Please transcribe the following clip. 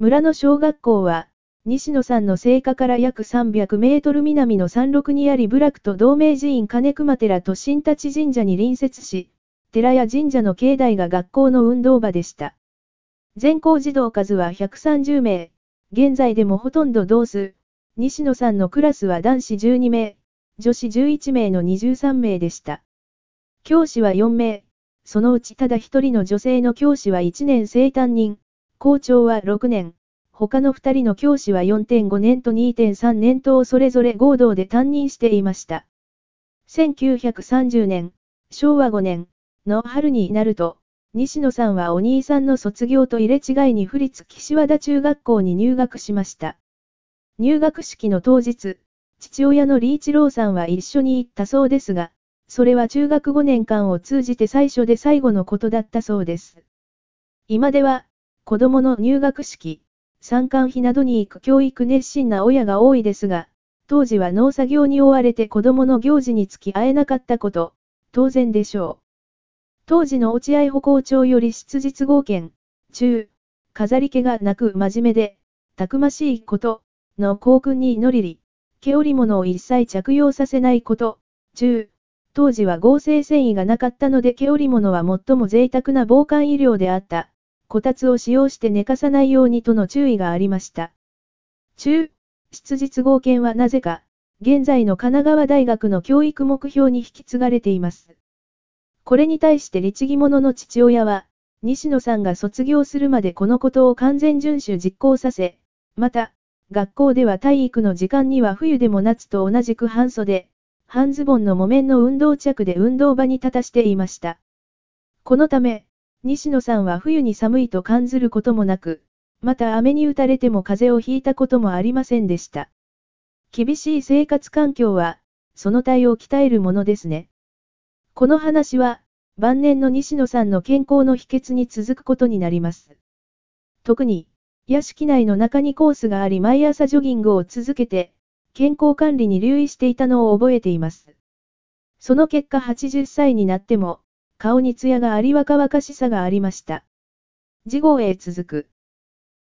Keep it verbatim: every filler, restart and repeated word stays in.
村の小学校は、西野さんの生家から約さんびゃくメートル南の山麓にあり部落と同盟寺院金熊寺と新立神社に隣接し、寺や神社の境内が学校の運動場でした。全校児童数はひゃくさんじゅうめい、現在でもほとんど同数。西野さんのクラスは男子じゅうにめい、女子じゅういちめいのにじゅうさんめいでした。教師はよんめい、そのうちただひとりの女性の教師はいちねん生担任、校長はろくねん。他のふたりの教師は よんてんごねんと にてんさんねんとをそれぞれ合同で担任していました。せんきゅうひゃくさんじゅうねん、しょうわごねんの春になると、西野さんはお兄さんの卒業と入れ違いに府立岸和田中学校に入学しました。入学式の当日、父親の李一郎さんは一緒に行ったそうですが、それは中学ごねんかんを通じて最初で最後のことだったそうです。今では、子供の入学式、参観日などに行く教育熱心な親が多いですが、当時は農作業に追われて子供の行事に付き合えなかったこと、当然でしょう。当時の落合歩校長より質実剛健、中、飾り気がなく真面目で、たくましいこと、の校訓に祈りり、毛織物を一切着用させないこと、中、当時は合成繊維がなかったので毛織物は最も贅沢な防寒衣料であった。こたつを使用して寝かさないようにとの注意がありました。中、質実剛健はなぜか、現在の神奈川大学の教育目標に引き継がれています。これに対して律儀者の父親は、西野さんが卒業するまでこのことを完全遵守実行させ、また、学校では体育の時間には冬でも夏と同じく半袖、半ズボンの木綿の運動着で運動場に立たしていました。このため、西野さんは冬に寒いと感じることもなく、また雨に打たれても風邪をひいたこともありませんでした。厳しい生活環境は、その体を鍛えるものですね。この話は、晩年の西野さんの健康の秘訣に続くことになります。特に、屋敷内の中にコースがあり毎朝ジョギングを続けて、健康管理に留意していたのを覚えています。その結果はちじゅっさいになっても、顔に艶があり若々しさがありました。次号へ続く。